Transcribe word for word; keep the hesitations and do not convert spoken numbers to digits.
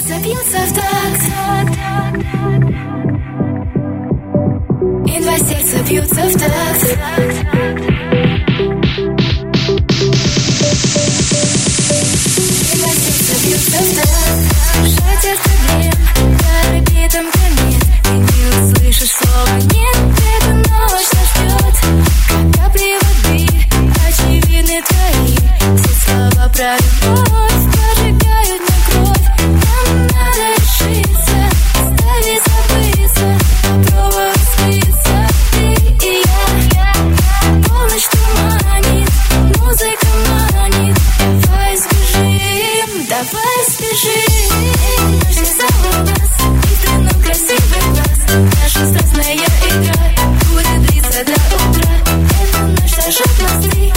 сердце бьется в такт, и два сердца бьются в такт. И два сердца бьются в такт. Шатер проблем, торопитом конец, и не услышишь слова нет. Эта ночь нас ждет, как капли воды, очевидны твои все слова про любовь, прожигают на кровь. Нам надо решиться, оставить забыться, попробовать слиться. Ты и я, полночь туманит, музыка манит. Давай сбежим, давай сбежим. Ночь связала нас, и в плену красивых глаз. Наша страстная игра будет длиться до утра. Эта ночь сожжет мосты.